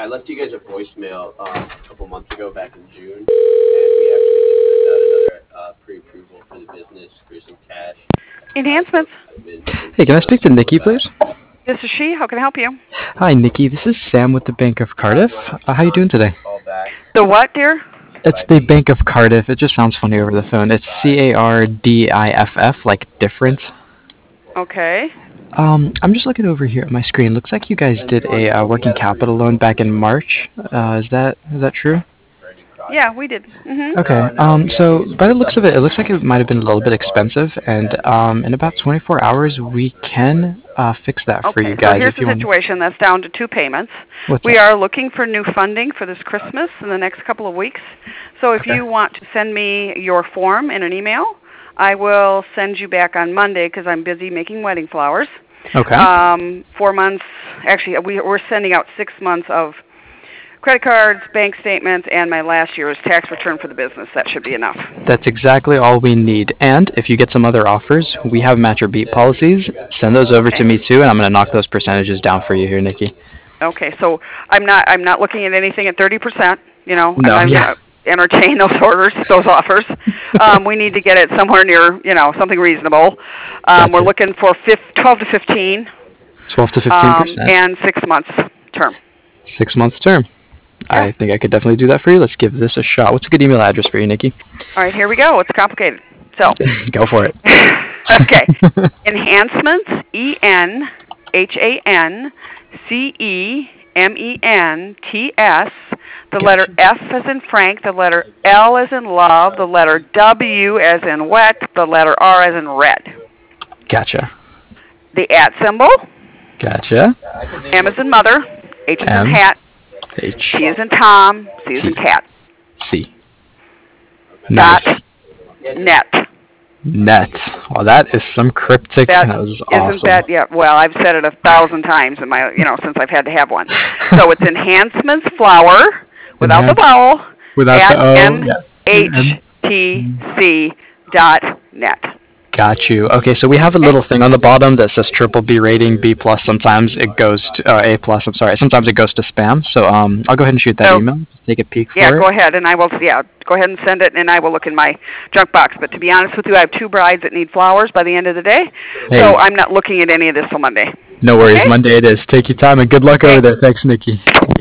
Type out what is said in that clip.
I left you guys a voicemail a couple months ago back in June, and we actually just sent out another pre-approval for the business for some cash. Enhancements. Hey, can I speak to Nikki, please? This is she. How can I help you? Hi, Nikki. This is Sam with the Bank of Cardiff. How are you doing today? The what, dear? It's the Bank of Cardiff. It just sounds funny over the phone. It's CARDIFF, like different. Okay. I'm just looking over here at my screen. Looks like you guys did a working capital loan back in March. Is that true? Yeah, we did. Mm-hmm. Okay. So by the looks of it, it looks like it might have been a little bit expensive, and in about 24 hours, we can fix that for you guys. So here's the situation. That's down to 2 payments. We are looking for new funding for this Christmas in the next couple of weeks. So if you want to send me your form in an email, I will send you back on Monday because I'm busy making wedding flowers. Okay. 4 months. Actually, we're sending out 6 months of credit cards, bank statements, and my last year's tax return for the business. That should be enough. That's exactly all we need. And if you get some other offers, we have match or beat policies. Send those over to me too, and I'm going to knock those percentages down for you here, Nikki. Okay. So I'm not looking at anything at 30%. You know, no, I'm going to entertain those orders, those offers. We need to get it somewhere near, something reasonable. Gotcha. We're looking for 12 to 15. 12 to 15%. And 6 months term. 6 months term. Yeah. I think I could definitely do that for you. Let's give this a shot. What's a good email address for you, Nikki? All right, here we go. It's complicated. So go for it. Okay. Enhancements, ENHANCEMENTS, the letter F as in Frank, the letter L as in love, the letter W as in wet, the letter R as in red. Gotcha. The @ symbol. Gotcha. M as in mother, H as in hat, H. T as in Tom, C as in cat. C. Nice. Net. Net. Well, that is some cryptic. That is awesome. Isn't that? Yeah. Well, I've said it 1,000 times in my, since I've had to have one. So it's Enhancements Flower without the vowel. Without the O. NHTC.net. Got you. Okay, so we have a little thing on the bottom that says BBB rating, B+. Sometimes it goes to A+. I'm sorry. Sometimes it goes to spam. So I'll go ahead and shoot that email. Just take a peek for it. Yeah, go ahead, and I will. Yeah, go ahead and send it, and I will look in my junk box. But to be honest with you, I have 2 brides that need flowers by the end of the day, so I'm not looking at any of this till Monday. No worries. Okay? Monday it is. Take your time and good luck over there. Thanks, Nikki.